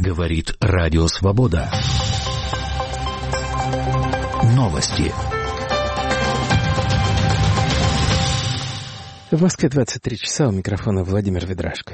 Говорит Радио Свобода. Новости. В Москве 23 часа, у микрофона Владимир Ведрашко.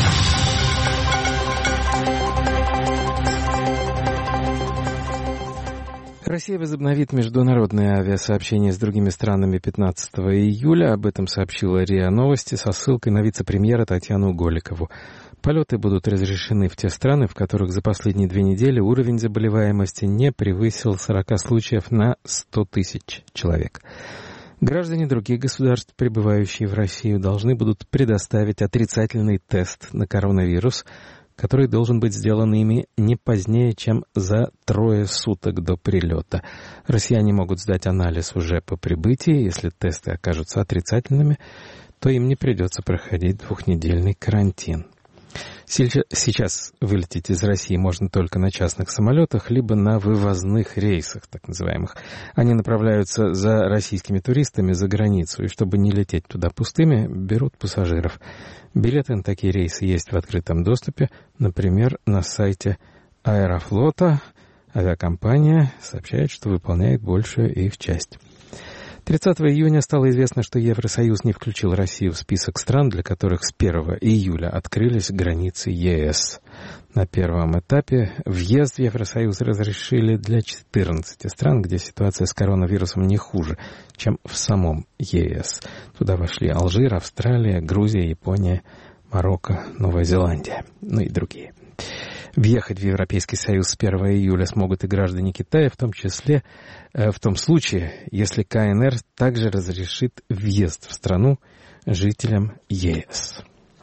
Россия возобновит международное авиасообщение с другими странами 15 июля. Об этом сообщила РИА Новости со ссылкой на вице-премьера Татьяну Голикову. Полеты будут разрешены в те страны, в которых за последние 2 недели уровень заболеваемости не превысил 40 случаев на 100 тысяч человек. Граждане других государств, прибывающие в Россию, должны будут предоставить отрицательный тест на коронавирус, который должен быть сделан ими не позднее, чем за 3 суток до прилета. Россияне могут сдать анализ уже по прибытии. Если тесты окажутся отрицательными, то им не придется проходить 2-недельный карантин. Сейчас вылететь из России можно только на частных самолетах, либо на вывозных рейсах, так называемых. Они направляются за российскими туристами за границу, и чтобы не лететь туда пустыми, берут пассажиров. Билеты на такие рейсы есть в открытом доступе, например, на сайте Аэрофлота. Авиакомпания сообщает, что выполняет большую их часть. 30 июня стало известно, что Евросоюз не включил Россию в список стран, для которых с 1 июля открылись границы ЕС. На первом этапе въезд в Евросоюз разрешили для 14 стран, где ситуация с коронавирусом не хуже, чем в самом ЕС. Туда вошли Алжир, Австралия, Грузия, Япония, Марокко, Новая Зеландия, ну и другие. Въехать в Европейский Союз с 1 июля смогут и граждане Китая, в том числе в том случае, если КНР также разрешит въезд в страну жителям ЕС.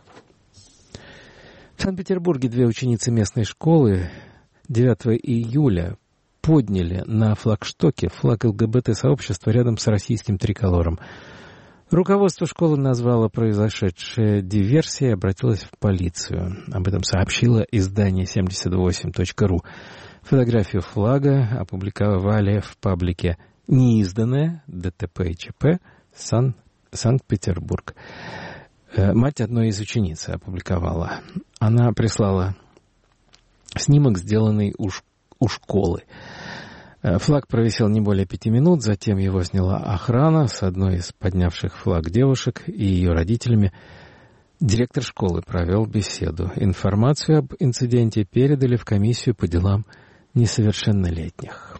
В Санкт-Петербурге 2 ученицы местной школы 9 июля подняли на флагштоке флаг ЛГБТ-сообщества рядом с российским триколором. Руководство школы назвало произошедшее диверсией и обратилось в полицию. Об этом сообщило издание 78.ru. Фотографию флага опубликовали в паблике «Неизданное ДТП и ЧП Санкт-Петербург». Мать одной из учениц опубликовала. Она прислала снимок, сделанный у школы. Флаг провисел не более 5 минут, затем его сняла охрана с одной из поднявших флаг девушек и ее родителями. Директор школы провел беседу. Информацию об инциденте передали в комиссию по делам несовершеннолетних.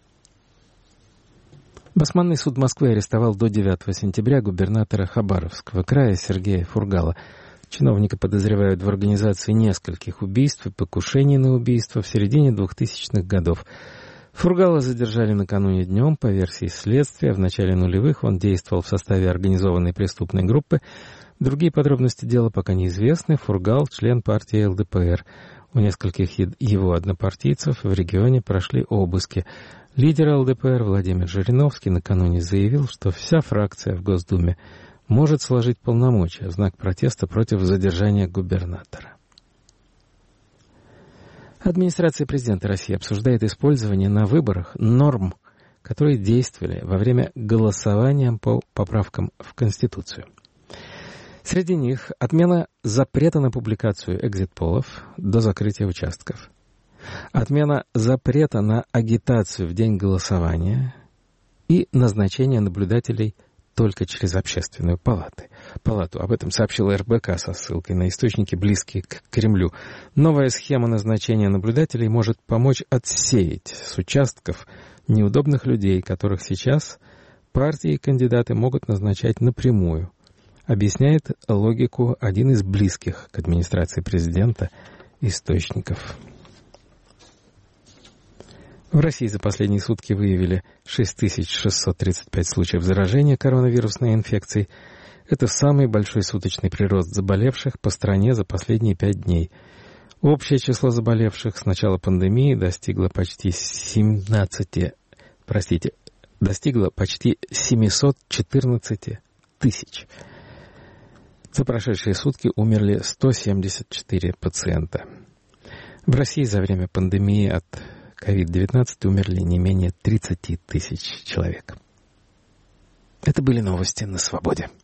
Басманный суд Москвы арестовал до 9 сентября губернатора Хабаровского края Сергея Фургала. Чиновника подозревают в организации нескольких убийств и покушений на убийство в середине 2000-х годов. Фургала задержали накануне днем. По версии следствия, в начале нулевых он действовал в составе организованной преступной группы. Другие подробности дела пока неизвестны. Фургал — член партии ЛДПР. У нескольких его однопартийцев в регионе прошли обыски. Лидер ЛДПР Владимир Жириновский накануне заявил, что вся фракция в Госдуме может сложить полномочия в знак протеста против задержания губернатора. Администрация президента России обсуждает использование на выборах норм, которые действовали во время голосования по поправкам в Конституцию. Среди них отмена запрета на публикацию экзит-полов до закрытия участков, отмена запрета на агитацию в день голосования и назначение наблюдателей только через общественную палату. Об этом сообщила РБК со ссылкой на источники, близкие к Кремлю. Новая схема назначения наблюдателей может помочь отсеять с участков неудобных людей, которых сейчас партии и кандидаты могут назначать напрямую. Объясняет логику один из близких к администрации президента источников. В России за последние сутки выявили 6635 случаев заражения коронавирусной инфекцией. Это самый большой суточный прирост заболевших по стране за последние 5 дней. Общее число заболевших с начала пандемии достигло почти 714 тысяч. За прошедшие сутки умерли 174 пациента. В России за время пандемии от COVID-19 умерли не менее 30 тысяч человек. Это были новости на Свободе.